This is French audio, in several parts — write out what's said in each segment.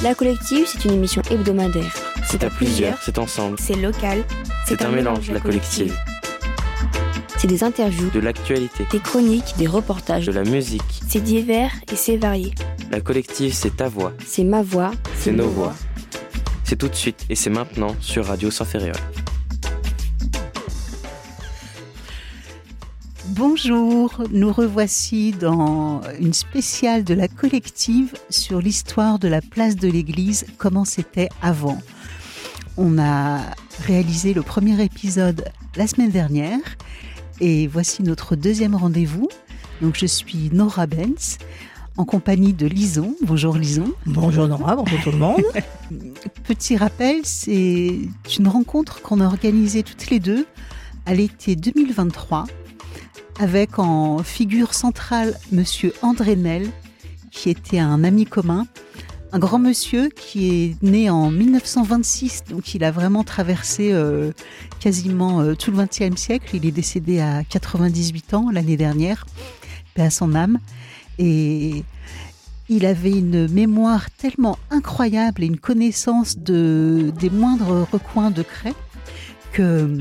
La Collective, c'est une émission hebdomadaire. C'est à plusieurs, c'est ensemble. C'est local. C'est un mélange, La Collective. C'est des interviews, De l'actualité, des chroniques, des reportages. de la musique. C'est divers et c'est varié. La Collective, c'est ta voix. C'est ma voix. C'est nos voix. C'est tout de suite et c'est maintenant sur Radio Saint-Ferréol. Bonjour, nous revoici dans une spéciale de la Collective sur l'histoire de la place de l'église, comment c'était avant. On a réalisé le premier épisode la semaine dernière et voici notre deuxième rendez-vous. Donc je suis Nora Benz en compagnie de Lison. Bonjour Lison. Bonjour Nora, bonjour tout le monde. Petit rappel, c'est une rencontre qu'on a organisée toutes les deux à l'été 2023 avec en figure centrale Monsieur André Nel, qui était un ami commun, un grand monsieur qui est né en 1926, donc il a vraiment traversé quasiment tout le XXe siècle. Il est décédé à 98 ans l'année dernière, paix à son âme. Et il avait une mémoire tellement incroyable et une connaissance des moindres recoins de craie que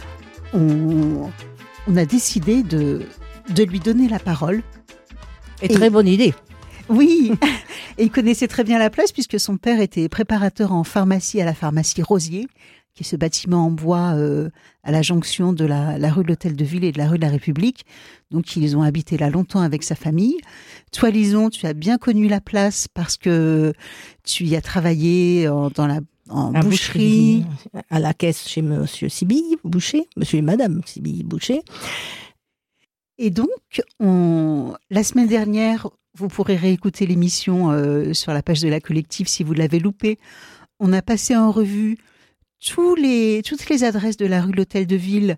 on a décidé de lui donner la parole. Et très bonne idée. Oui, et il connaissait très bien la place puisque son père était préparateur en pharmacie à la pharmacie Rosier, qui est ce bâtiment en bois à la jonction de la rue de l'Hôtel de Ville et de la rue de la République. Donc ils ont habité là longtemps avec sa famille. Toi Lison, tu as bien connu la place parce que tu y as travaillé en boucherie. À la caisse chez Monsieur Sibille Boucher, Monsieur et Madame Sibille Boucher. Et donc, la semaine dernière, vous pourrez réécouter l'émission sur la page de la Collective si vous l'avez loupé. On a passé en revue toutes les adresses de la rue de l'Hôtel de Ville,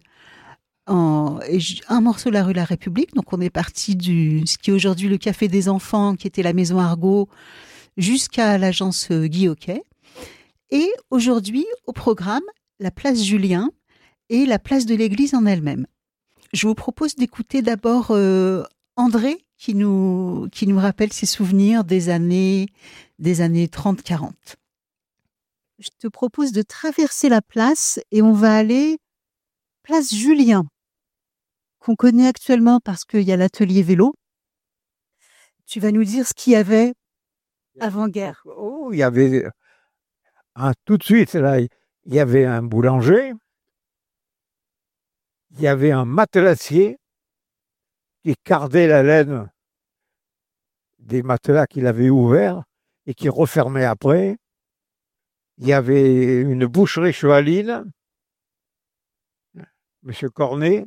un morceau de la rue de la République. Donc on est parti ce qui est aujourd'hui le Café des Enfants, qui était la Maison Argot, jusqu'à l'agence Guy Hockey. Et aujourd'hui, au programme, la place Julien et la place de l'église en elle-même. Je vous propose d'écouter d'abord André qui nous rappelle ses souvenirs des années 30-40. Je te propose de traverser la place et on va aller place Julien, qu'on connaît actuellement parce qu'il y a l'atelier vélo. Tu vas nous dire ce qu'il y avait avant-guerre. Oh, il y avait tout de suite, là, il y avait un boulanger, il y avait un matelassier qui cardait la laine des matelas qu'il avait ouverts et qui refermait après. Il y avait une boucherie chevaline, Monsieur Cornet.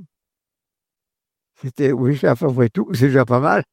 Oui, à peu près tout, c'est déjà pas mal.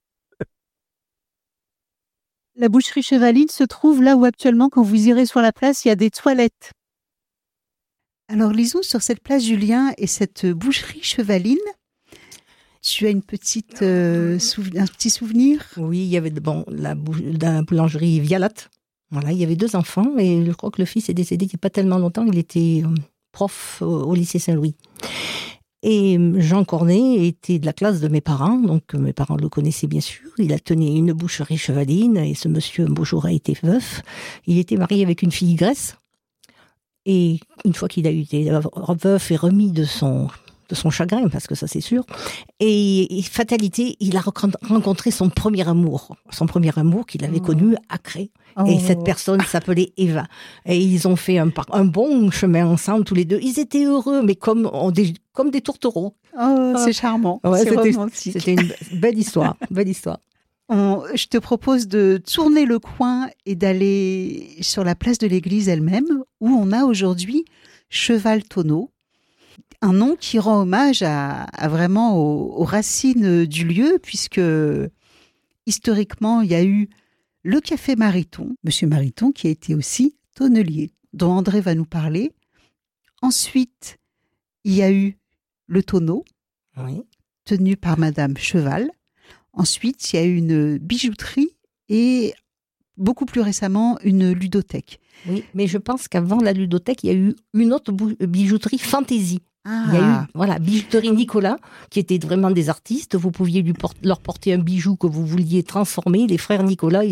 La boucherie chevaline se trouve là où actuellement, quand vous irez sur la place, il y a des toilettes. Alors Lison, sur cette place Julien et cette boucherie chevaline, tu as un petit souvenir? Oui, il y avait la boulangerie Vialat. Voilà, il y avait 2 enfants et je crois que le fils est décédé il n'y a pas tellement longtemps. Il était prof au lycée Saint-Louis. Et Jean Cornet était de la classe de mes parents, donc mes parents le connaissaient bien sûr. Il a tenu une boucherie chevaline et ce monsieur, un beau jour, a été veuf. Il était marié avec une fille Grèce. Et une fois qu'il a été veuf et remis de son chagrin, parce que ça c'est sûr, et fatalité, il a rencontré son premier amour qu'il avait connu à Cré. Et cette personne s'appelait Eva. Et ils ont fait un bon chemin ensemble tous les deux. Ils étaient heureux, mais comme des tourtereaux. C'est charmant, ouais, c'est romantique. C'était une belle histoire, belle histoire. Je te propose de tourner le coin et d'aller sur la place de l'église elle-même, où on a aujourd'hui Cheval Tonneau, un nom qui rend hommage à vraiment aux racines du lieu, puisque historiquement, il y a eu le café Mariton, Monsieur Mariton, qui a été aussi tonnelier, dont André va nous parler. Ensuite, il y a eu le tonneau, oui, tenu par Madame Cheval. Ensuite, il y a eu une bijouterie et, beaucoup plus récemment, une ludothèque. Oui, mais je pense qu'avant la ludothèque, il y a eu une autre bijouterie fantaisie. Il y a eu, bijouterie Nicolas, qui étaient vraiment des artistes. Vous pouviez leur porter un bijou que vous vouliez transformer. Les frères Nicolas, ils étaient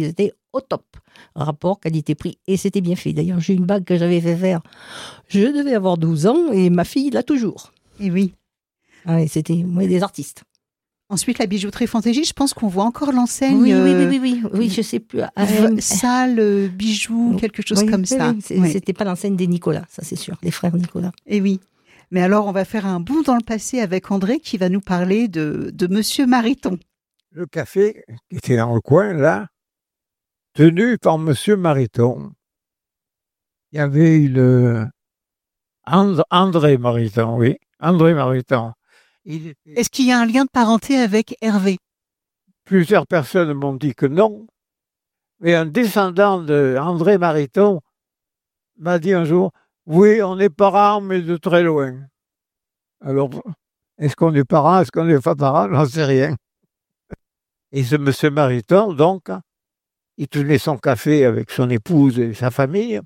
au top. Rapport qualité-prix. Et c'était bien fait. D'ailleurs, j'ai une bague que j'avais fait faire. Je devais avoir 12 ans et ma fille l'a toujours. Et oui. Ah, et c'était des artistes. Ensuite, la bijouterie Fantaisie, je pense qu'on voit encore l'enseigne. Oui, je sais plus. Salle, bijoux, quelque chose comme ça. Oui. C'était pas l'enseigne des Nicolas, ça c'est sûr, les frères Nicolas. Et oui. Mais alors, on va faire un bond dans le passé avec André qui va nous parler de Monsieur Mariton. Le café qui était dans le coin, là, tenu par Monsieur Mariton. Il y avait André Mariton, oui. André Mariton. Est-ce qu'il y a un lien de parenté avec Hervé? Plusieurs personnes m'ont dit que non, mais un descendant de André Mariton m'a dit un jour, oui, on est parents, mais de très loin. Alors, est-ce qu'on est parents, est-ce qu'on n'est pas parents, j'en sais rien. Et ce monsieur Mariton, donc, il tenait son café avec son épouse et sa famille,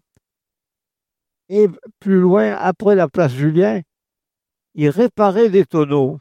et plus loin, après la place Julien, il réparait des tonneaux.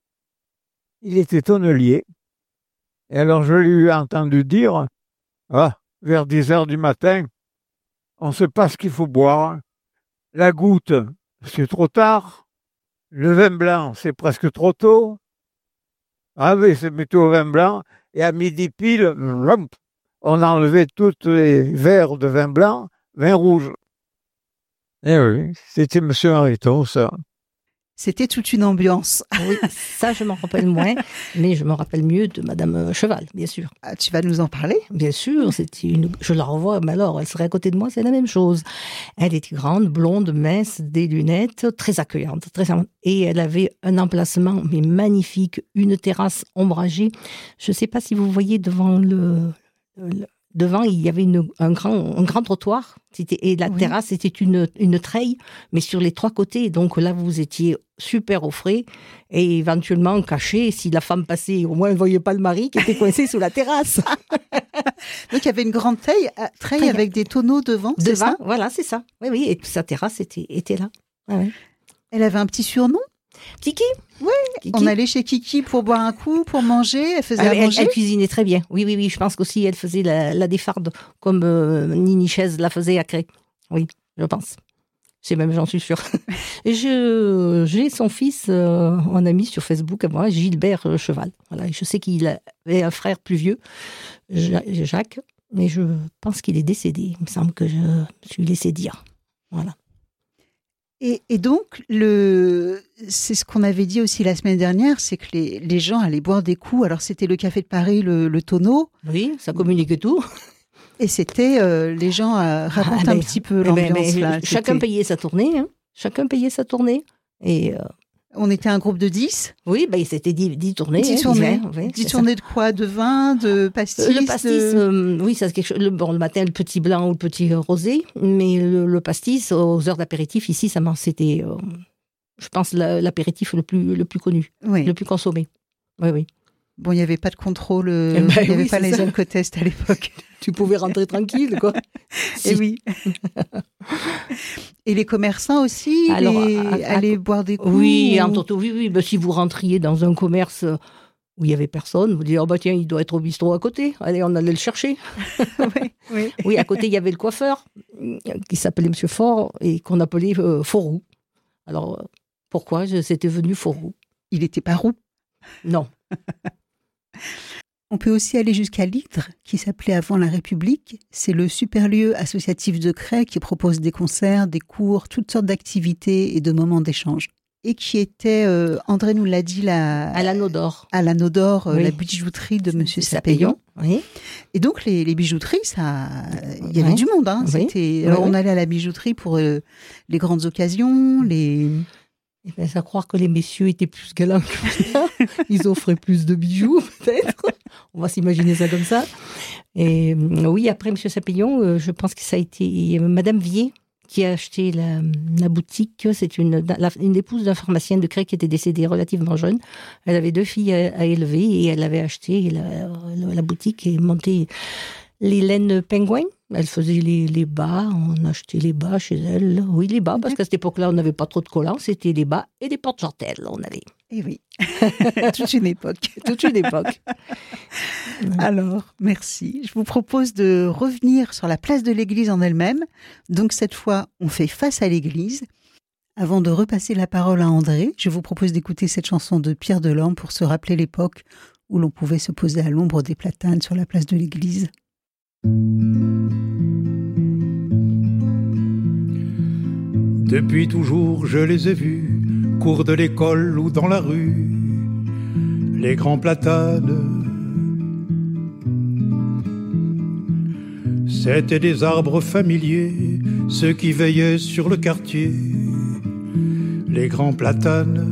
Il était tonnelier. Et alors, je lui ai entendu dire, vers 10 heures du matin, on ne sait pas ce qu'il faut boire. La goutte, c'est trop tard. Le vin blanc, c'est presque trop tôt. Ah oui, c'est plutôt au vin blanc. Et à midi pile, on enlevait tous les verres de vin blanc, vin rouge. Eh oui, c'était M. Mariton, ça. C'était toute une ambiance. Oui, ça je m'en rappelle moins, mais je me rappelle mieux de Madame Cheval, bien sûr. Ah, tu vas nous en parler? Bien sûr, je la revois, mais alors, elle serait à côté de moi, c'est la même chose. Elle était grande, blonde, mince, des lunettes, très accueillante, et elle avait un emplacement mais magnifique, une terrasse ombragée. Je ne sais pas si vous voyez devant devant, il y avait un grand trottoir, et la terrasse, c'était une treille, mais sur les 3 côtés. Donc là, vous étiez super au frais, et éventuellement caché, si la femme passait, au moins elle ne voyait pas le mari qui était coincé sous la terrasse. Donc il y avait une grande treille avec des tonneaux devant, c'est ça? Voilà, c'est ça. Oui, et sa terrasse était là. Ouais. Elle avait un petit surnom? Kiki? Oui, on allait chez Kiki pour boire un coup, pour manger, elle faisait à manger. Elle cuisinait très bien, oui, je pense qu'aussi elle faisait la défarde, comme Nini Chaise la faisait à Cré. Oui, je pense. J'en suis sûre. Et j'ai son fils en ami sur Facebook, à moi, Gilbert Cheval. Voilà, et je sais qu'il avait un frère plus vieux, Jacques, mais je pense qu'il est décédé. Il me semble que je me suis laissé dire. Voilà. Et donc, c'est ce qu'on avait dit aussi la semaine dernière, c'est que les gens allaient boire des coups. Alors, c'était le Café de Paris, le tonneau. Oui, ça communiquait tout. Et c'était, les gens racontent un petit peu l'ambiance. Là, chacun payait sa tournée. Hein. Chacun payait sa tournée. Et on était un groupe de 10. Oui, c'était 10 tournées. 10 tournées. 10 tournées de quoi? De vin, de pastis? Le pastis, oui, ça c'est quelque chose. Le matin, le petit blanc ou le petit rosé. Mais le pastis, aux heures d'apéritif, ici, c'était, je pense, l'apéritif le plus connu, le plus consommé. Oui. Bon, il n'y avait pas de contrôle, il n'y avait pas les alcotests à l'époque. Tu pouvais rentrer tranquille, quoi. Et oui. Et les commerçants aussi, allaient boire des coups? Oui, oui. Ben, si vous rentriez dans un commerce où il n'y avait personne, vous disiez, tiens, il doit être au bistrot à côté. Allez, on allait le chercher. Oui. Oui, à côté, il y avait le coiffeur qui s'appelait Monsieur Fort et qu'on appelait Forroux. Alors, pourquoi c'était venu Forroux? Il n'était pas roux? Non. On peut aussi aller jusqu'à l'Hydre, qui s'appelait avant la République. C'est le super lieu associatif de Cré qui propose des concerts, des cours, toutes sortes d'activités et de moments d'échange. Et qui était, André nous l'a dit, à l'Anneau d'Or. À l'Anneau d'Or, oui. La bijouterie de Monsieur Sapéillon. Oui. Et donc, les bijouteries, il y avait du monde. Hein. Oui. On allait à la bijouterie pour les grandes occasions, Eh bien, c'est à croire que les messieurs étaient plus galants que moi. Ils offraient plus de bijoux, peut-être. On va s'imaginer ça comme ça. Et oui, après M. Sapillon, je pense que ça a été Madame Vier qui a acheté la boutique. C'est une épouse d'un pharmacien de Cré qui était décédé relativement jeune. Elle avait 2 filles à élever et elle avait acheté la boutique et monté les laines pingouins. Elle faisait les bas, on achetait les bas chez elle. Oui, les bas, parce qu'à cette époque-là, on n'avait pas trop de collants, c'était les bas et des porte-jartelles, on avait. Eh oui, Toute une époque. Alors, merci. Je vous propose de revenir sur la place de l'église en elle-même. Donc cette fois, on fait face à l'église. Avant de repasser la parole à André, je vous propose d'écouter cette chanson de Pierre Delorme pour se rappeler l'époque où l'on pouvait se poser à l'ombre des platanes sur la place de l'église. Depuis toujours, je les ai vus, cours de l'école ou dans la rue, les grands platanes. C'étaient des arbres familiers, ceux qui veillaient sur le quartier, les grands platanes.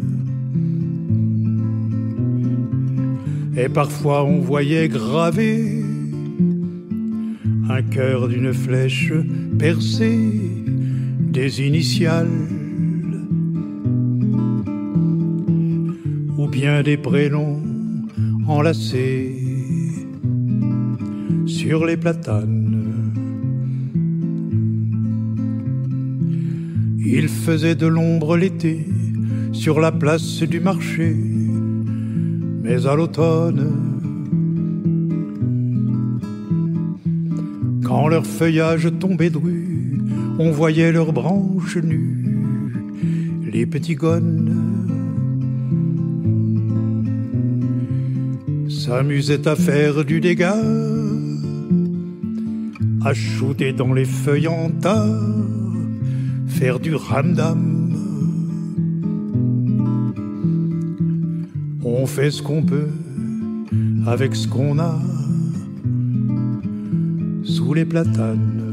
Et parfois on voyait gravé un cœur d'une flèche percée, des initiales ou bien des prénoms enlacés sur les platanes. Il faisait de l'ombre l'été sur la place du marché, mais à l'automne, quand leur feuillage tombait dru, on voyait leurs branches nues, les petits gones s'amusaient à faire du dégât, à shooter dans les feuilles en tas, faire du ramdam. On fait ce qu'on peut avec ce qu'on a sous les platanes.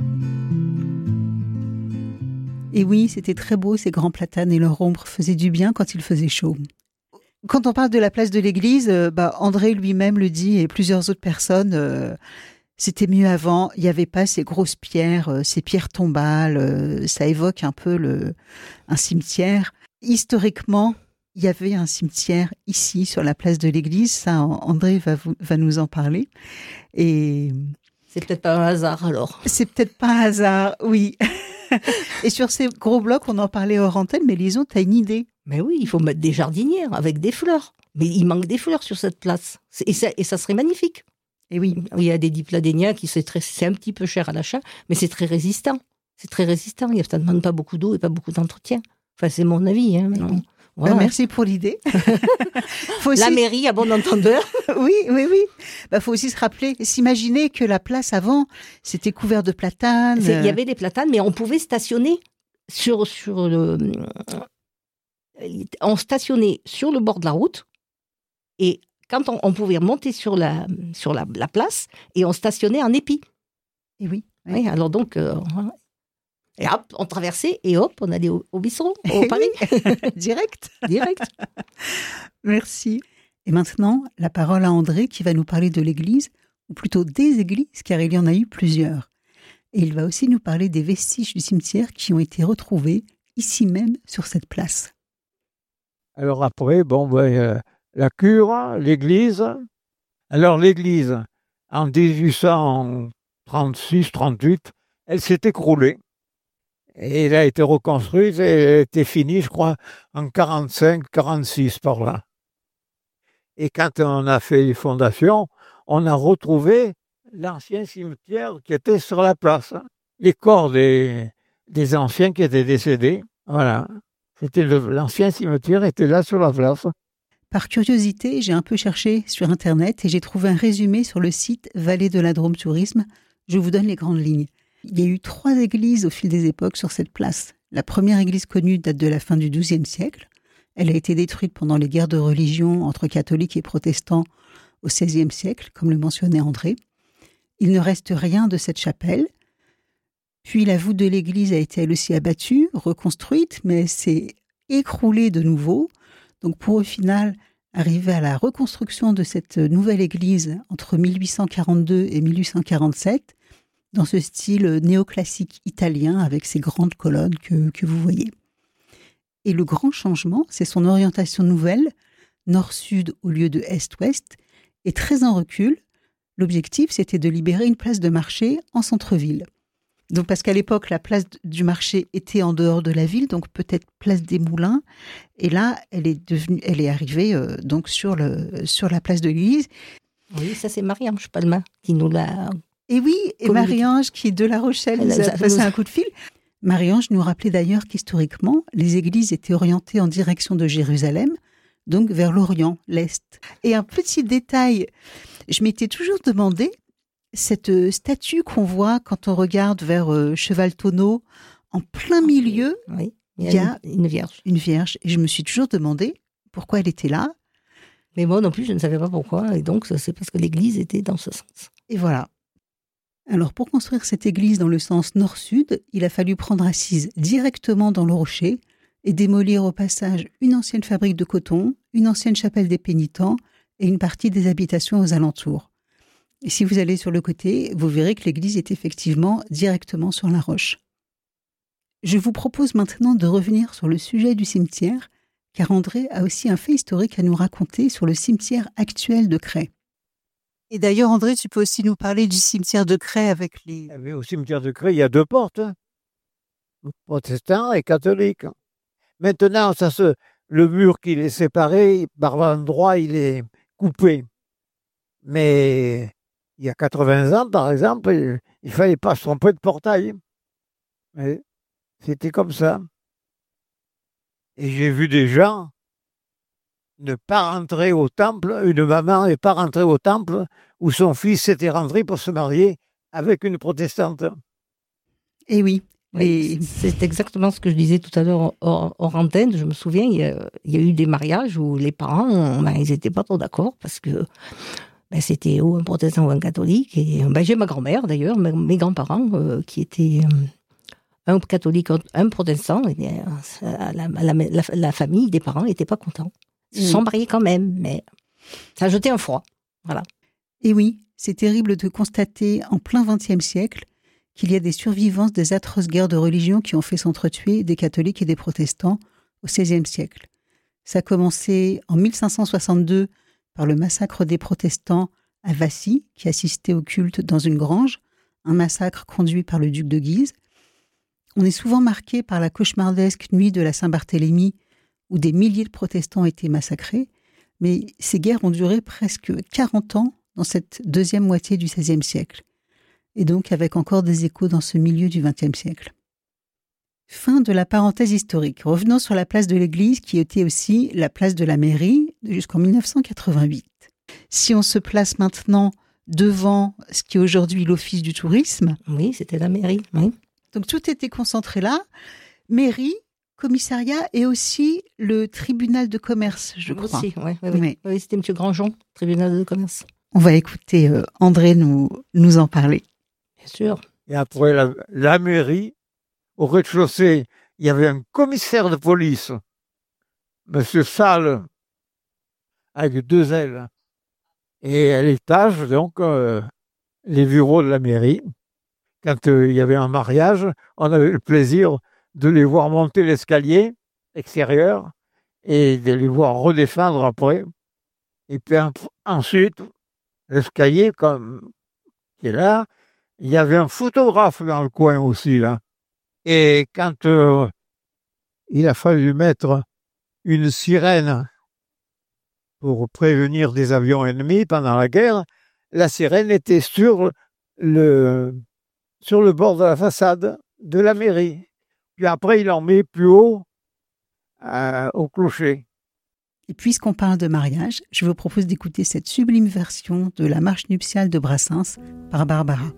Et oui, c'était très beau, ces grands platanes, et leur ombre faisait du bien quand il faisait chaud. Quand on parle de la place de l'église, André lui-même le dit, et plusieurs autres personnes, c'était mieux avant, il n'y avait pas ces grosses pierres, ces pierres tombales, ça évoque un peu un cimetière. Historiquement, il y avait un cimetière ici, sur la place de l'église, ça André va nous en parler. Et c'est peut-être pas un hasard alors. C'est peut-être pas un hasard, oui. Et sur ces gros blocs, on en parlait hors antenne, mais Lison, tu as une idée? Mais oui, il faut mettre des jardinières avec des fleurs. Mais il manque des fleurs sur cette place. Et ça serait magnifique. Et oui. Il y a des dipladénias qui c'est un petit peu cher à l'achat, mais c'est très résistant. Ça ne demande pas beaucoup d'eau et pas beaucoup d'entretien. Enfin, c'est mon avis. Hein, voilà. Merci pour l'idée. La mairie, à bon entendeur. Oui. Faut aussi se rappeler, s'imaginer que la place avant, c'était couvert de platanes. Il y avait des platanes, mais on pouvait stationner on stationnait sur le bord de la route, et quand on pouvait monter sur la place, et on stationnait en épi. Et oui. Oui, alors donc, et hop, on traversait, et hop, on allait au bistrot, au Paris. Direct. Merci. Et maintenant, la parole à André, qui va nous parler de l'église, ou plutôt des églises, car il y en a eu plusieurs. Et il va aussi nous parler des vestiges du cimetière qui ont été retrouvés ici même, sur cette place. Alors après, la cure, l'église. Alors l'église, en 1836-38, elle s'est écroulée. Et elle a été reconstruite et elle était finie, je crois, en 45-46 par là. Et quand on a fait les fondations, on a retrouvé l'ancien cimetière qui était sur la place. Les corps des anciens qui étaient décédés, voilà. L'ancien cimetière était là sur la place. Par curiosité, j'ai un peu cherché sur Internet et j'ai trouvé un résumé sur le site Vallée de la Drôme Tourisme. Je vous donne les grandes lignes. Il y a eu 3 églises au fil des époques sur cette place. La première église connue date de la fin du XIIe siècle. Elle a été détruite pendant les guerres de religion entre catholiques et protestants au XVIe siècle, comme le mentionnait André. Il ne reste rien de cette chapelle. Puis la voûte de l'église a été elle aussi abattue, reconstruite, mais s'est écroulée de nouveau. Donc pour au final arriver à la reconstruction de cette nouvelle église entre 1842 et 1847, dans ce style néoclassique italien avec ces grandes colonnes que vous voyez. Et le grand changement, c'est son orientation nouvelle, nord-sud au lieu de est-ouest, et très en recul. L'objectif, c'était de libérer une place de marché en centre-ville. Donc, parce qu'à l'époque, la place du marché était en dehors de la ville, donc peut-être place des Moulins. Et là, elle est arrivée donc sur la place de l'église. Oui, ça c'est Marie-Ange Palma qui nous l'a... Et oui, et Marie-Ange qui de La Rochelle nous a passé un coup de fil. Marie-Ange nous rappelait d'ailleurs qu'historiquement, les églises étaient orientées en direction de Jérusalem, donc vers l'Orient, l'Est. Et un petit détail, je m'étais toujours demandé, cette statue qu'on voit quand on regarde vers Cheval-Tonneau, en plein milieu, oui, il y a une vierge. Une vierge. Et je me suis toujours demandé pourquoi elle était là. Mais moi non plus, je ne savais pas pourquoi. Et donc, c'est parce que l'église était dans ce sens. Et voilà. Alors, pour construire cette église dans le sens nord-sud, il a fallu prendre assise directement dans le rocher et démolir au passage une ancienne fabrique de coton, une ancienne chapelle des pénitents et une partie des habitations aux alentours. Et si vous allez sur le côté, vous verrez que l'église est effectivement directement sur la roche. Je vous propose maintenant de revenir sur le sujet du cimetière, car André a aussi un fait historique à nous raconter sur le cimetière actuel de Crest. Et d'ailleurs, André, tu peux aussi nous parler du cimetière de Crest avec les... Mais au cimetière de Crest, il y a 2 portes, protestants et catholiques. Maintenant, le mur qui les séparait, par l'endroit, il est coupé. Mais il y a 80 ans, par exemple, il ne fallait pas se tromper de portail. Mais c'était comme ça. Et j'ai vu des gens ne pas rentrer au temple, une maman n'est pas rentrée au temple où son fils était rentré pour se marier avec une protestante. Eh oui. Oui, c'est exactement ce que je disais tout à l'heure hors antenne. Je me souviens, il y a eu des mariages où les parents, ils n'étaient pas trop d'accord parce que c'était ou un protestant ou un catholique. Et j'ai ma grand-mère d'ailleurs, mes grands-parents qui étaient un catholique, un protestant. Et la famille des parents n'était pas contents. Ils se sont mariés quand même, mais ça a jeté un froid. Voilà. Et oui, c'est terrible de constater en plein XXe siècle qu'il y a des survivances des atroces guerres de religion qui ont fait s'entretuer des catholiques et des protestants au XVIe siècle. Ça a commencé en 1562 par le massacre des protestants à Vassy, qui assistait au culte dans une grange, un massacre conduit par le duc de Guise. On est souvent marqué par la cauchemardesque nuit de la Saint-Barthélemy, où des milliers de protestants ont été massacrés, mais ces guerres ont duré presque 40 ans dans cette deuxième moitié du XVIe siècle, et donc avec encore des échos dans ce milieu du XXe siècle. Fin de la parenthèse historique. Revenons sur la place de l'église, qui était aussi la place de la mairie jusqu'en 1988. Si on se place maintenant devant ce qui est aujourd'hui l'office du tourisme... Oui, c'était la mairie, oui. Donc tout était concentré là. Mairie, commissariat et aussi le tribunal de commerce, je crois. Aussi, oui, c'était M. Grandjean, tribunal de commerce. On va écouter André nous en parler. Bien sûr. Et après la mairie, au rez-de-chaussée, il y avait un commissaire de police, M. Salle, avec 2 ailes. Et à l'étage, donc, les bureaux de la mairie. Quand il y avait un mariage, on avait le plaisir de les voir monter l'escalier extérieur et de les voir redescendre après. Et puis ensuite, l'escalier qui est là, il y avait un photographe dans le coin aussi, là. Et quand il a fallu mettre une sirène pour prévenir des avions ennemis pendant la guerre, la sirène était sur le bord de la façade de la mairie. Puis après, il en met plus haut au clocher. Et puisqu'on parle de mariage, je vous propose d'écouter cette sublime version de la marche nuptiale de Brassens par Barbara.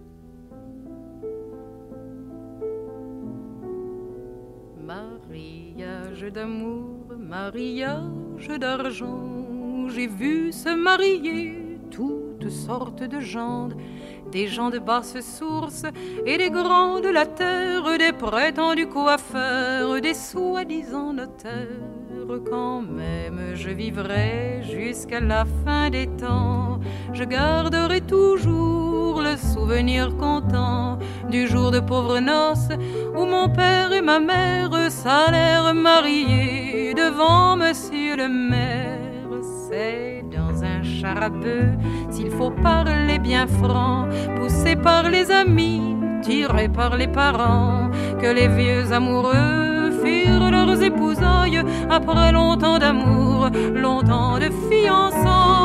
Mariage d'amour, mariage d'argent, j'ai vu se marier toutes sortes de gens, des gens de basse source et des grands de la terre, des prétendus coiffeurs, des soi-disant notaires. Quand même je vivrai jusqu'à la fin des temps, je garderai toujours le souvenir content du jour de pauvres noces où mon père et ma mère s'allèrent marier devant monsieur le maire. C'est dans un char à bœuf, s'il faut parler bien franc, poussé par les amis tirés par les parents, que les vieux amoureux firent leurs épousailles après longtemps d'amour, longtemps de fiançailles.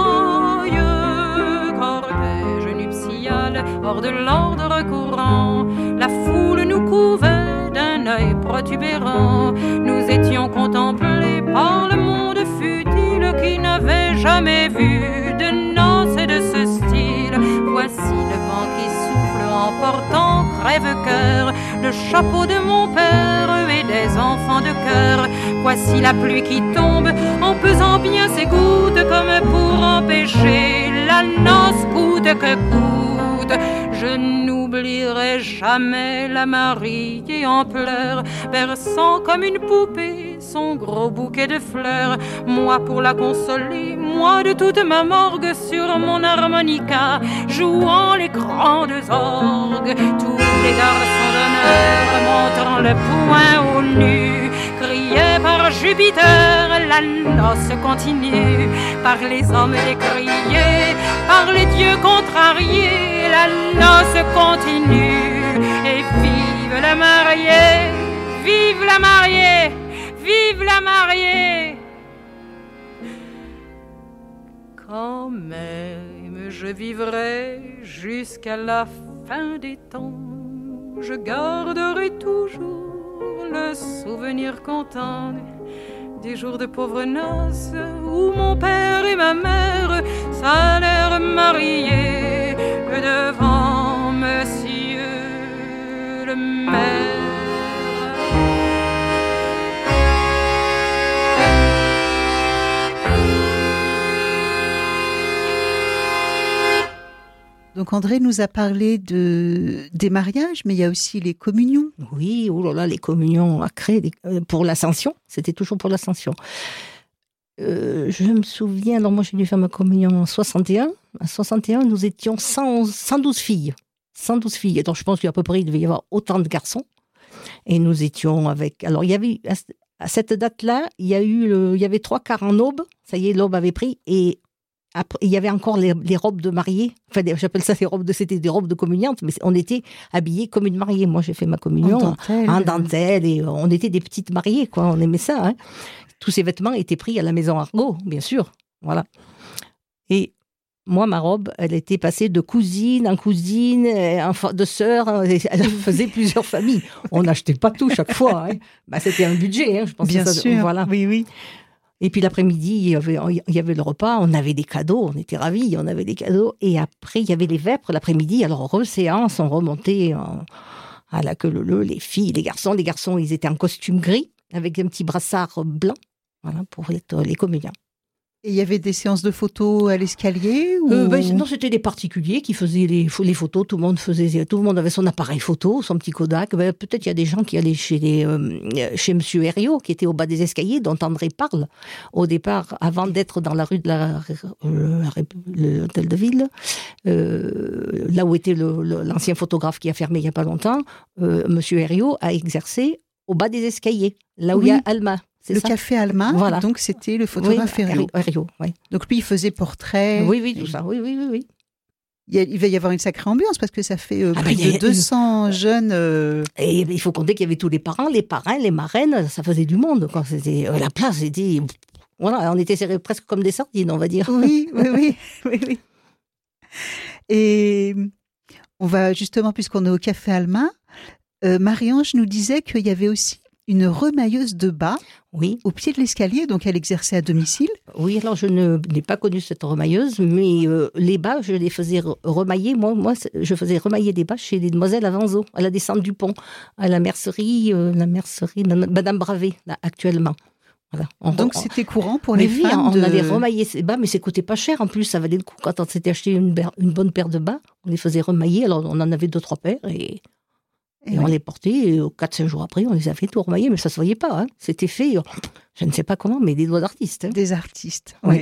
Cortège nuptial hors de l'ordre courant, la foule nous couvait d'un œil protubérant. Nous étions contemplés par le monde futile qui n'avait jamais vu de noces de ce style. Voici le vent qui souffle en portant crève-cœur le chapeau de mon père et des enfants de cœur. Voici la pluie qui tombe en pesant bien ses gouttes, comme pour empêcher la noce coûte que coûte. Je n'oublierai jamais la mariée en pleurs, versant comme une poupée son gros bouquet de fleurs. Moi pour la consoler, moi de toute ma morgue sur mon harmonica, jouant les grandes orgues. Tous les garçons d'honneur montrant le poing au nu, criaient par Jupiter, la noce continue. Par les hommes décriés, par les dieux contrariés, la noce continue. Et vive la mariée, vive la mariée, vive la mariée. Quand même je vivrai jusqu'à la fin des temps, je garderai toujours le souvenir content des jours de pauvres noces où mon père et ma mère s'allèrent marier devant monsieur le maire. Donc André nous a parlé des mariages, mais il y a aussi les communions. Oui, oh là là, les communions à créer pour l'Ascension. C'était toujours pour l'Ascension. Je me souviens, alors moi j'ai dû faire ma communion en 61. En 61, nous étions 112 filles. 112 filles. Donc je pense qu'à peu près il devait y avoir autant de garçons. Et nous étions avec... Alors il y avait, à cette date-là, il y avait 3 quarts en aube. Ça y est, l'aube avait pris. Et après, il y avait encore les robes de mariée. Enfin, j'appelle ça c'était des robes de communiantes, mais on était habillés comme une mariée. Moi, j'ai fait ma communion en dentelle et on était des petites mariées, quoi. On aimait ça, hein. Tous ces vêtements étaient pris à la maison Argot, bien sûr. Voilà. Et moi, ma robe, elle était passée de cousine en cousine, de sœur. Elle faisait plusieurs familles. On n'achetait pas tout chaque fois, hein. Bah, c'était un budget, hein, je pense. Bien sûr, voilà. Oui, oui. Et puis l'après-midi, il y avait le repas, on avait des cadeaux, on était ravis, on avait des cadeaux. Et après, il y avait les vêpres l'après-midi. Alors, séance, on remontait à la queue leu, les filles, les garçons. Les garçons, ils étaient en costume gris, avec un petit brassard blanc, voilà, pour les communiants. Et il y avait des séances de photos à l'escalier ou... Non, c'était des particuliers qui faisaient les photos. Tout le monde avait son appareil photo, son petit Kodak. Peut-être il y a des gens qui allaient chez Monsieur Herriot, qui était au bas des escaliers, dont André parle au départ, avant d'être dans la rue de l'hôtel de ville, là où était l'ancien photographe qui a fermé il n'y a pas longtemps. Monsieur Herriot a exercé au bas des escaliers, là où il y a Alma. Le café Alma, voilà. Donc c'était le photographe Herriot. Oui. Donc lui, il faisait portrait. Oui, tout ça, oui. Il va y avoir une sacrée ambiance parce que ça fait plus de 200 jeunes. Et il faut compter qu'il y avait tous les parents, les parrains, les marraines, ça faisait du monde. Quand c'était la place, c'était voilà, on était serrés presque comme des sardines, on va dire. Oui. Et on va justement, puisqu'on est au café Alma, Marie-Ange nous disait qu'il y avait aussi une remailleuse de bas au pied de l'escalier, donc elle exerçait à domicile. Oui, alors je n'ai pas connu cette remailleuse, mais les bas, je les faisais remailler. Moi, je faisais remailler des bas chez les demoiselles Avanzo, à la descente du pont, à la mercerie Madame Bravé, là, actuellement. Voilà. Donc c'était courant pour les femmes on allait remailler ces bas, mais ça coûtait pas cher en plus, ça valait le coup. Quand on s'était acheté une bonne paire de bas, on les faisait remailler, alors on en avait 2-3 paires et on les portait, et 4-5 jours après, on les avait tout remaillés, mais ça se voyait pas, hein. C'était fait, je ne sais pas comment, mais des doigts d'artistes. Hein. Des artistes, oui.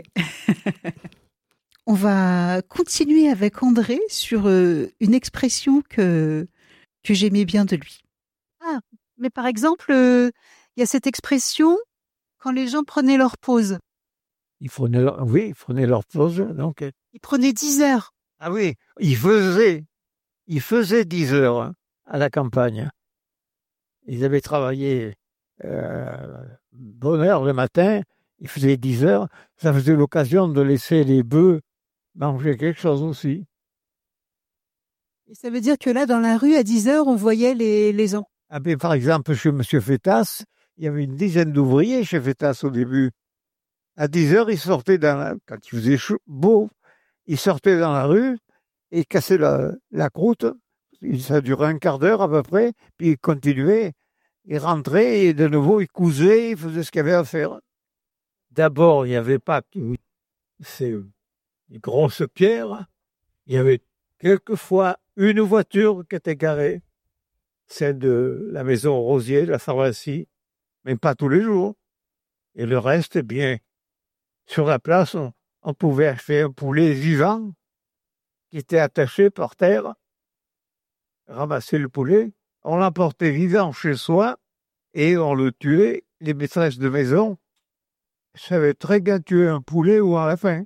On va continuer avec André sur une expression que j'aimais bien de lui. Ah, mais par exemple, il y a cette expression, quand les gens prenaient leur pause. Ils prenaient leur pause, donc. Ils prenaient 10 heures. Ah oui, ils faisaient 10 heures. Hein. à la campagne. Ils avaient travaillé bonne heure le matin, il faisait 10 heures, ça faisait l'occasion de laisser les bœufs manger quelque chose aussi. Et ça veut dire que là, dans la rue, à 10 heures, on voyait les ans. Ah ben, par exemple, chez M. Fétas, il y avait une dizaine d'ouvriers chez Fétas au début. À 10 heures, ils sortaient quand il faisait beau, ils sortaient dans la rue et ils cassaient la croûte. Ça durait un quart d'heure à peu près, puis ils continuaient. Ils rentraient et de nouveau, ils cousaient, ils faisaient ce qu'il y avait à faire. D'abord, il n'y avait pas ces grosses pierres. Il y avait quelquefois une voiture qui était garée, celle de la maison Rosier, de la pharmacie, mais pas tous les jours. Et le reste, eh bien, sur la place, on pouvait acheter un poulet vivant qui était attaché par terre, ramasser le poulet, on l'emportait vivant chez soi et on le tuait. Les maîtresses de maison savaient très bien tuer un poulet ou à la fin,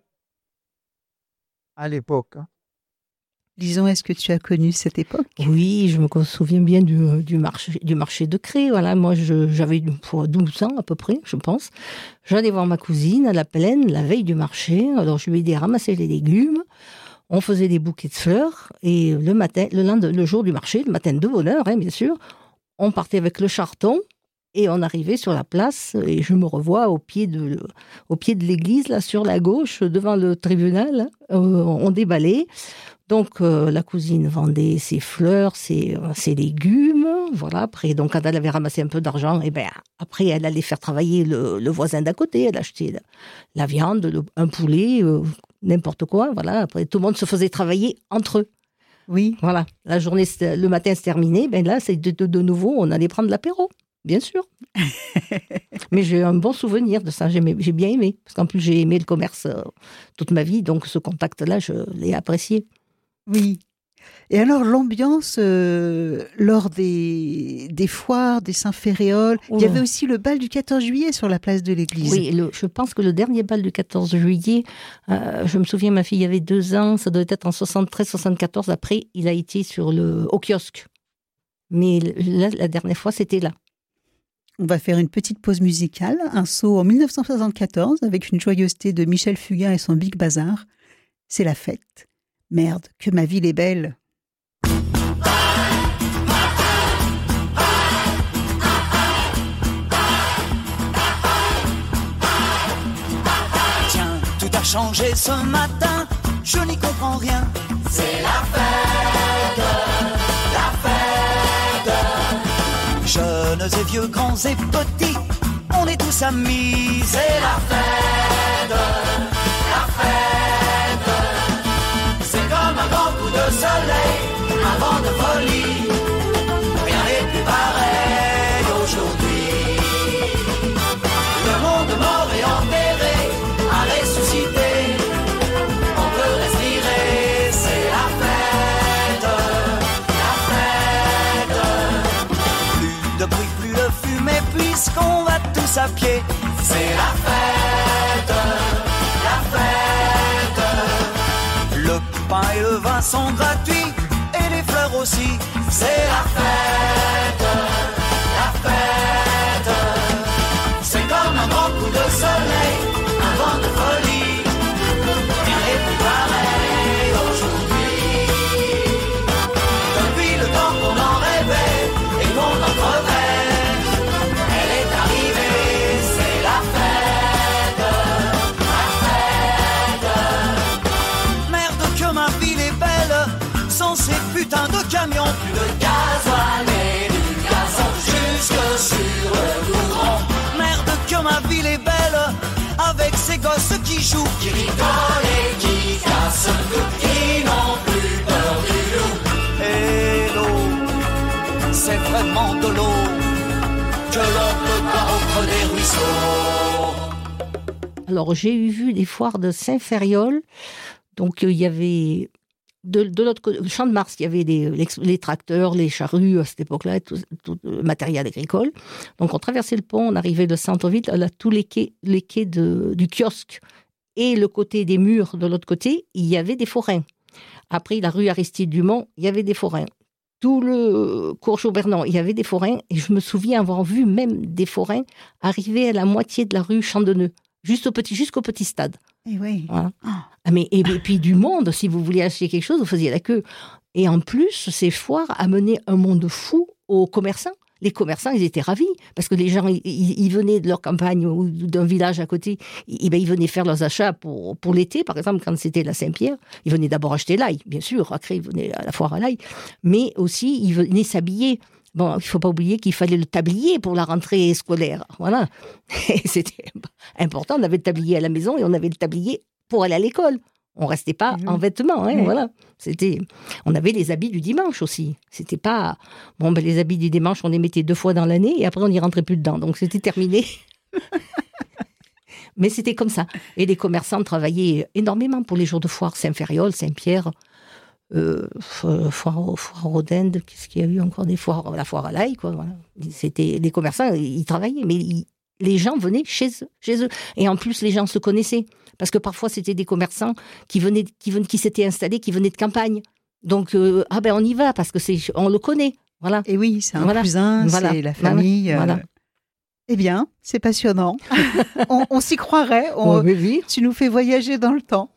à l'époque. Lison, est-ce que tu as connu cette époque? Oui, je me souviens bien du marché de Cré. Voilà, moi, j'avais 12 ans à peu près, je pense. J'allais voir ma cousine à la plaine la veille du marché. Alors, je lui ai dit ramasser les légumes. On faisait des bouquets de fleurs. Et le matin, le jour du marché, le matin de bonne heure, bien sûr, on partait avec le charton et on arrivait sur la place. Et je me revois au pied de l'église, là, sur la gauche, devant le tribunal. On déballait. Donc, la cousine vendait ses fleurs, ses légumes, voilà. Après, donc, quand elle avait ramassé un peu d'argent, après, elle allait faire travailler le voisin d'à côté. Elle achetait la viande, un poulet, n'importe quoi, voilà. Après, tout le monde se faisait travailler entre eux. Oui. Voilà. La journée, le matin se terminait, là, c'est de nouveau, on allait prendre l'apéro, bien sûr. Mais j'ai un bon souvenir de ça, j'ai bien aimé. Parce qu'en plus, j'ai aimé le commerce toute ma vie, donc ce contact-là, je l'ai apprécié. Oui. Et alors, l'ambiance lors des foires, des Saint-Féréol, il y avait aussi le bal du 14 juillet sur la place de l'église. Oui, je pense que le dernier bal du 14 juillet, je me souviens, ma fille avait 2 ans, ça doit être en 73-74, après, il a été au kiosque. Mais là, la dernière fois, c'était là. On va faire une petite pause musicale, un saut en 1974 avec une joyeuseté de Michel Fugain et son Big Bazar. C'est la fête. Merde, que ma ville est belle. Tiens, tout a changé ce matin, je n'y comprends rien. C'est la fête, jeunes et vieux, grands et petits, on est tous amis. C'est la fête, c'est comme un grand coup de soleil, un vent de folie, rien n'est plus pareil aujourd'hui. Le monde mort et enterré a ressuscité, on peut respirer, c'est la fête. Plus de bruit, plus de fumée, puisqu'on va tous à pied, c'est la fête. Le pain et le vin sont gratuits, et les fleurs aussi, c'est la fête. C'est comme un grand coup de soleil, un vent de folie, rien n'est plus pareil aujourd'hui. Depuis le temps qu'on en rêvait et qu'on en crevait, elle est arrivée, c'est la fête. Merde que ma ville est belle, sans ces putains de camions, plus de gasoil et du gazon jusque sur le courant. Merde que ma ville est belle, avec ces gosses qui jouent, qui rigolent et qui cassent tout, qui n'ont plus peur du loup. Et l'eau, c'est vraiment de l'eau que l'on peut boire au creux des ruisseaux. Alors, j'ai vu des foires de Saint-Féréol. Donc, il y avait, de l'autre côté, le Champ de Mars, il y avait les tracteurs, les charrues à cette époque-là, tout le matériel agricole. Donc, on traversait le pont, on arrivait de centre-ville, là, tous les quais du kiosque et le côté des murs de l'autre côté, il y avait des forains. Après, la rue Aristide Dumont, il y avait des forains. tout le cours Jobernon, il y avait des forains, et je me souviens avoir vu même des forains arriver à la moitié de la rue Chandeneux, jusqu'au petit stade. Et oui. Voilà. Et puis du monde, si vous vouliez acheter quelque chose, vous faisiez la queue. Et en plus, ces foires amenaient un monde fou aux commerçants. Les commerçants, ils étaient ravis, parce que les gens, ils venaient de leur campagne ou d'un village à côté, ils venaient faire leurs achats pour l'été, par exemple, quand c'était la Saint-Pierre. Ils venaient d'abord acheter l'ail, bien sûr, après ils venaient à la foire à l'ail, mais aussi ils venaient s'habiller. Bon, il ne faut pas oublier qu'il fallait le tablier pour la rentrée scolaire. Voilà. Et c'était important, on avait le tablier à la maison et on avait le tablier pour aller à l'école. On ne restait pas en vêtements, voilà. On avait les habits du dimanche aussi. C'était pas... les habits du dimanche, on les mettait 2 fois dans l'année et après, on n'y rentrait plus dedans. Donc, c'était terminé. Mais c'était comme ça. Et les commerçants travaillaient énormément pour les jours de foire. Saint-Ferriol, Saint-Pierre, foire aux dindes. Qu'est-ce qu'il y a eu encore des foires? La foire à l'ail, quoi. Voilà. Les commerçants, ils travaillaient, mais les gens venaient chez eux. Et en plus, les gens se connaissaient. Parce que parfois, c'était des commerçants qui s'étaient installés, qui venaient de campagne. Donc, on y va, parce que on le connaît. Voilà. Et oui, c'est un cousin, c'est la famille. Voilà. Eh bien, c'est passionnant. on s'y croirait. Oui. Tu nous fais voyager dans le temps.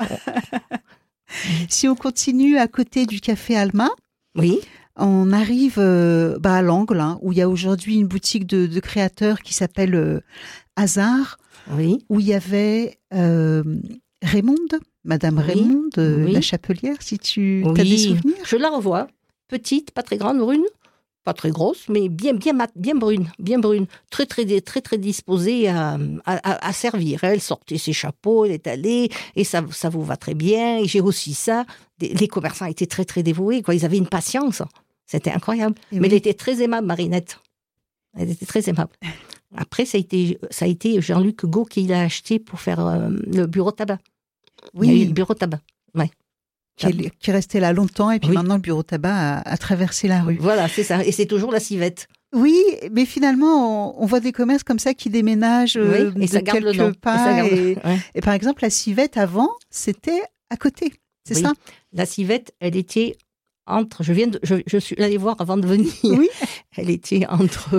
Si on continue à côté du café Alma, oui. On arrive à l'angle, où il y a aujourd'hui une boutique de créateurs qui s'appelle Hasard, oui. Où il y avait Raymonde, Madame Raymonde, la Chapelière, si tu as des souvenirs. Je la revois, petite, pas très grande, brune, pas très grosse, mais bien brune, très disposée à servir. Elle sortait ses chapeaux, elle est allée, et ça vous va très bien, et j'ai aussi ça. Les commerçants étaient très dévoués, quoi. Ils avaient une patience. C'était incroyable. Mais elle était très aimable, Marinette. Elle était très aimable. Après, ça a été Jean-Luc Gault qui l'a acheté pour faire le bureau tabac. Oui. Il y a eu le bureau tabac, ouais. Qui restait là longtemps, et puis maintenant, le bureau tabac a traversé la rue. Voilà, c'est ça. Et c'est toujours la Civette. Oui, mais finalement, on voit des commerces comme ça qui déménagent et ça garde le nom. Pas. Et par exemple, la Civette, avant, c'était à côté. C'est ça? La Civette, elle était entre... Je suis allée voir avant de venir. Oui. Elle était entre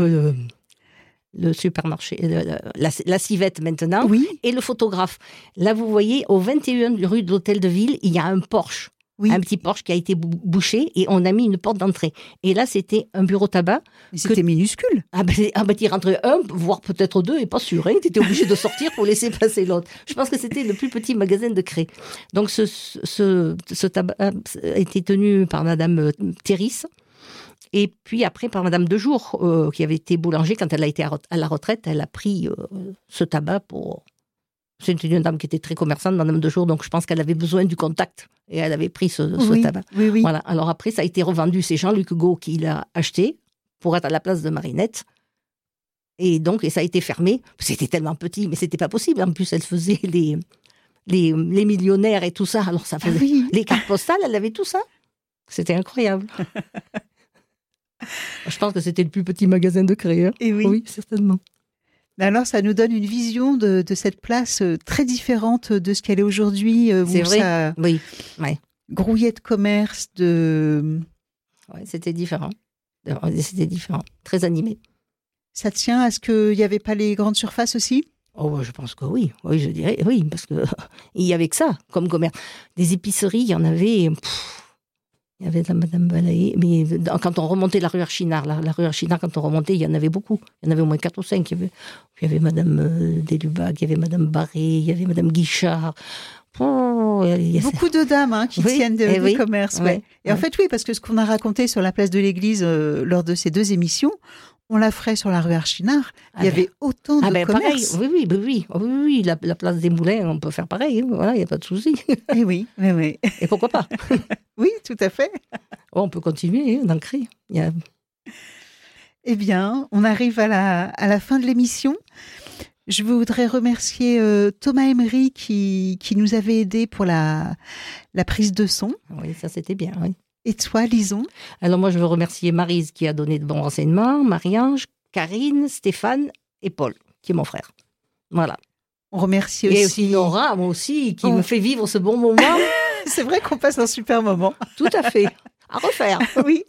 le supermarché, la Civette maintenant, et le photographe. Là, vous voyez, au 21 rue de l'Hôtel de Ville, il y a un Porsche. Un petit Porsche qui a été bouché et on a mis une porte d'entrée. Et là, c'était un bureau tabac. Mais c'était minuscule. Tu rentrais un, voire peut-être 2, et pas sûr. Tu étais obligé de sortir pour laisser passer l'autre. Je pense que c'était le plus petit magasin de Cré. Donc, ce tabac a été tenu par Madame Théris. Et puis après, par Madame Dejour, qui avait été boulanger, quand elle a été à la retraite, elle a pris ce tabac pour... C'était une dame qui était très commerçante, Madame Dejour, donc je pense qu'elle avait besoin du contact. Et elle avait pris ce tabac. Oui. Voilà. Alors après, ça a été revendu. C'est Jean-Luc Gault qui l'a acheté pour être à la place de Marinette. Et ça a été fermé. C'était tellement petit, mais c'était pas possible. En plus, elle faisait les millionnaires et tout ça. Alors ça faisait... Les cartes postales, elle avait tout ça. C'était incroyable. Je pense que c'était le plus petit magasin de Cré. Et oui, certainement. Alors, ça nous donne une vision de cette place très différente de ce qu'elle est aujourd'hui. C'est vrai, oui. Grouillet de commerce, Oui, c'était différent. C'était différent, très animé. Ça tient à ce qu'il n'y avait pas les grandes surfaces aussi ? Oh, je pense que oui. Oui, je dirais oui, parce qu'il y avait que ça comme commerce. Des épiceries, il y en avait... Il y avait la Madame Balaye, mais quand on remontait la rue Archinard, quand on remontait, il y en avait beaucoup. Il y en avait au moins 4 ou 5. Il y avait Madame Delubac, il y avait Madame Barré, il y avait Madame Guichard. Beaucoup de dames qui tiennent des commerces. Et en fait, oui, parce que ce qu'on a raconté sur la place de l'église lors de ces 2 émissions, on la ferait sur la rue Archinard. Il y avait autant de commerces. Pareil. Oui, la place des Moulins, on peut faire pareil. Voilà, il n'y a pas de souci. Et oui. Et pourquoi pas? Oui, tout à fait. On peut continuer d'en créer. Eh bien, on arrive à la fin de l'émission. Je voudrais remercier Thomas Emery qui nous avait aidés pour la prise de son. Oui, ça c'était bien, oui. Et toi, Lison? Alors moi, je veux remercier Maryse qui a donné de bons renseignements, Marie-Ange, Karine, Stéphane et Paul, qui est mon frère. Voilà. On remercie aussi... Et aussi Nora, moi aussi, qui me fait vivre ce bon moment. C'est vrai qu'on passe un super moment. Tout à fait. à refaire. Oui.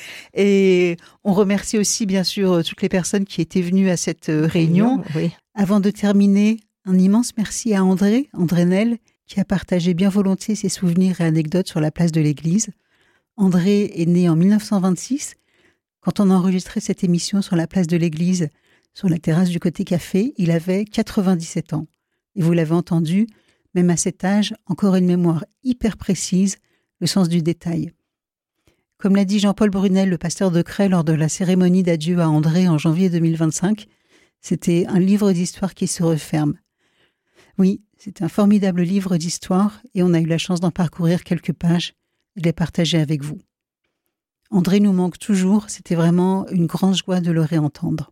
Et on remercie aussi, bien sûr, toutes les personnes qui étaient venues à cette réunion. Oui. Avant de terminer, un immense merci à André Nel, qui a partagé bien volontiers ses souvenirs et anecdotes sur la place de l'église. André est né en 1926. Quand on a enregistré cette émission sur la place de l'église, sur la terrasse du côté café, il avait 97 ans. Et vous l'avez entendu, même à cet âge, encore une mémoire hyper précise, le sens du détail. Comme l'a dit Jean-Paul Brunel, le pasteur de Cray, lors de la cérémonie d'adieu à André en janvier 2025, c'était un livre d'histoire qui se referme. Oui, c'est un formidable livre d'histoire et on a eu la chance d'en parcourir quelques pages et de les partager avec vous. André nous manque toujours, c'était vraiment une grande joie de le réentendre.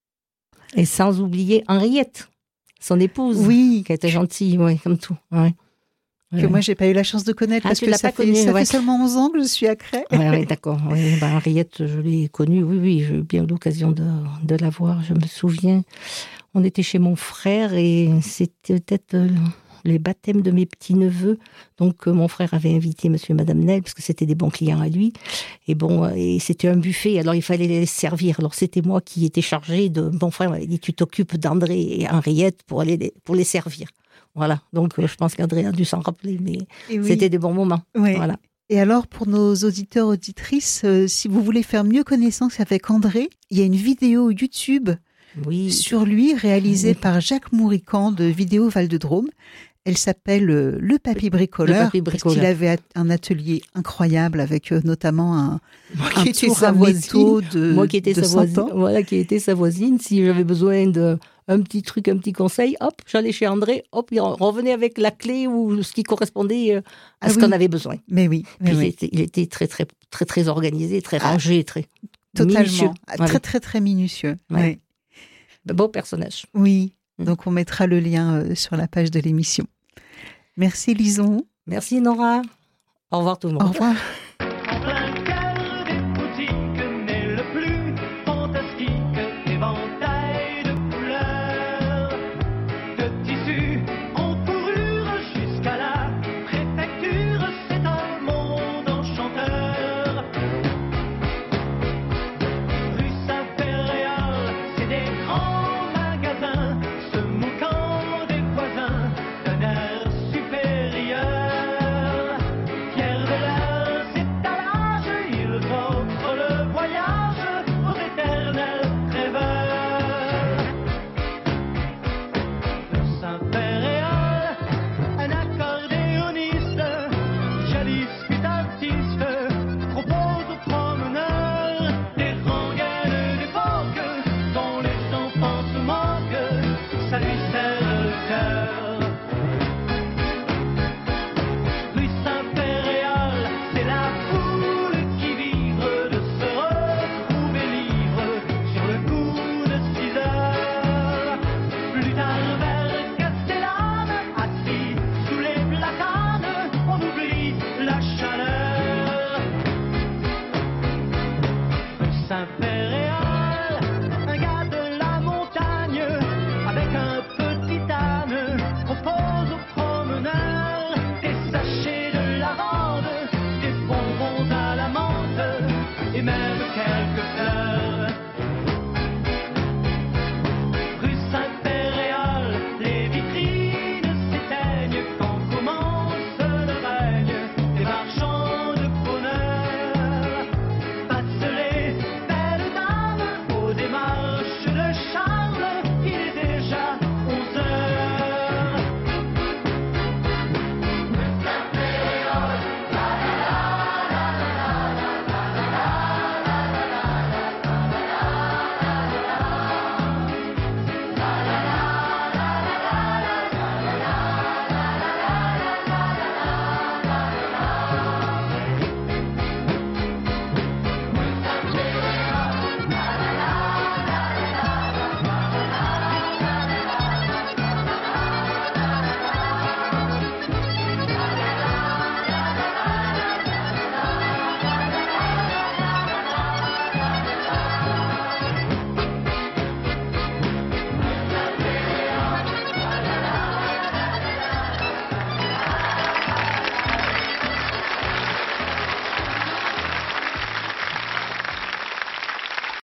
Et sans oublier Henriette, son épouse, oui, qui était gentille, ouais, comme tout. Ouais. Que moi, j'ai pas eu la chance de connaître parce que ça fait seulement 11 ans que je suis à Cray. Oui, d'accord. Oui, Henriette, je l'ai connue, oui, j'ai eu bien l'occasion de la voir. Je me souviens, on était chez mon frère et c'était peut-être les baptêmes de mes petits-neveux. Donc, mon frère avait invité monsieur et madame Nel, parce que c'était des bons clients à lui. Et bon, et c'était un buffet, alors il fallait les servir. Alors, c'était moi qui étais chargée de... Mon frère m'avait dit, tu t'occupes d'André et Henriette pour les servir. Voilà, donc je pense qu'André a dû s'en rappeler, mais c'était des bons moments. Oui. Voilà. Et alors, pour nos auditeurs, auditrices, si vous voulez faire mieux connaissance avec André, il y a une vidéo YouTube sur lui, réalisée par Jacques Mourican de Vidéo Val-de-Drôme. Elle s'appelle Le Papy Bricoleur, parce qu'il avait un atelier incroyable avec notamment un tour à métaux moi qui étais sa voisine, voilà, qui était sa voisine. Si j'avais besoin d'un petit truc, un petit conseil, hop, j'allais chez André, hop, il revenait avec la clé ou ce qui correspondait à ce qu'on avait besoin. Mais oui. Il était très, très, très, très organisé, très rangé, très totalement, minutieux. Très, très, très minutieux. Ouais. Beau personnage. Oui. Donc, on mettra le lien sur la page de l'émission. Merci, Lison. Merci, Nora. Au revoir, tout le monde. Au revoir. En plein cœur des boutiques naît le plus fantastique éventail de couleurs, de tissus en fourrure jusqu'à la préfecture. C'est un monde enchanteur. Rue Saint-Péréal, c'est des grands magasins se moquant des voisins d'un air supérieur. Fiers de leurs étalages, ils offrent le voyage aux éternels rêveurs. Le Saint-Péréal, un accordéoniste, jadis fut artiste, propose aux promeneurs des rengaines d'époque dont les enfants se moquent, ça lui serre le cœur. Rue Saint-Péréal, c'est la foule qui vivre de se retrouver libre sur le coup de 6 heures. Plus tard vers Castellane, assis sous les platanes, on oublie la chaleur. Rue Saint-Péréal, un gars de la montagne avec un petit âne propose aux promeneurs des sachets de lavande, des bonbons à la menthe et même